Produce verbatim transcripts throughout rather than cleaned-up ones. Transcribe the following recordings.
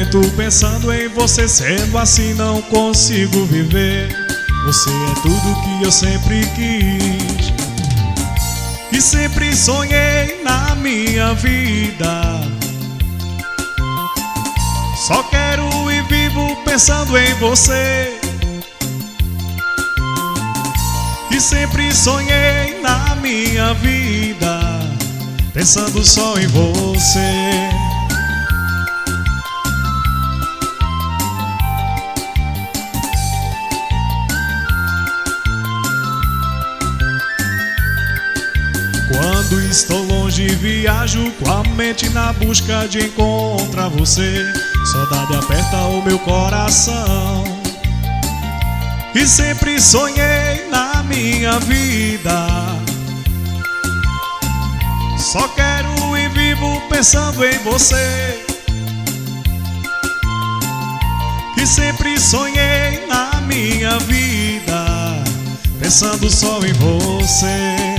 momento pensando em você, sendo assim não consigo viver. Você é tudo que eu sempre quis, que sempre sonhei na minha vida. Só quero e vivo pensando em você, que sempre sonhei na minha vida, pensando só em você. Quando estou longe, viajo com a mente na busca de encontrar você. Saudade aperta o meu coração, e sempre sonhei na minha vida. Só quero e vivo pensando em você, que sempre sonhei na minha vida, pensando só em você.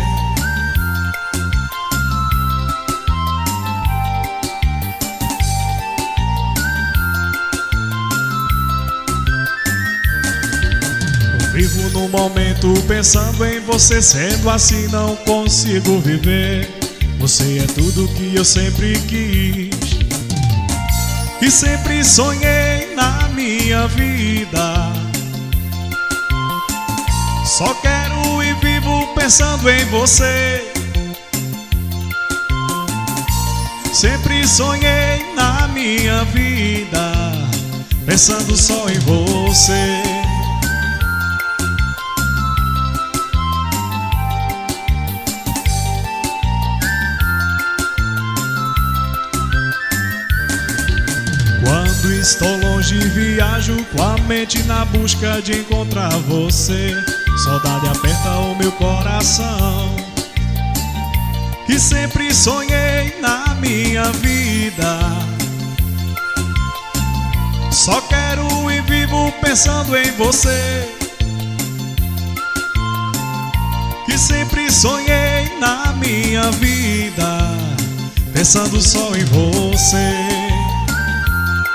Vivo no momento pensando em você, sendo assim não consigo viver. Você é tudo que eu sempre quis, que sempre sonhei na minha vida. Só quero e vivo pensando em você, sempre sonhei na minha vida, pensando só em você. Quando estou longe, viajo com a mente na busca de encontrar você. Saudade aperta o meu coração, que sempre sonhei na minha vida. Só quero e vivo pensando em você, que sempre sonhei na minha vida, pensando só em você.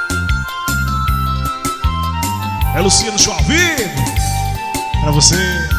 É Luciano Show ao vivo pra você.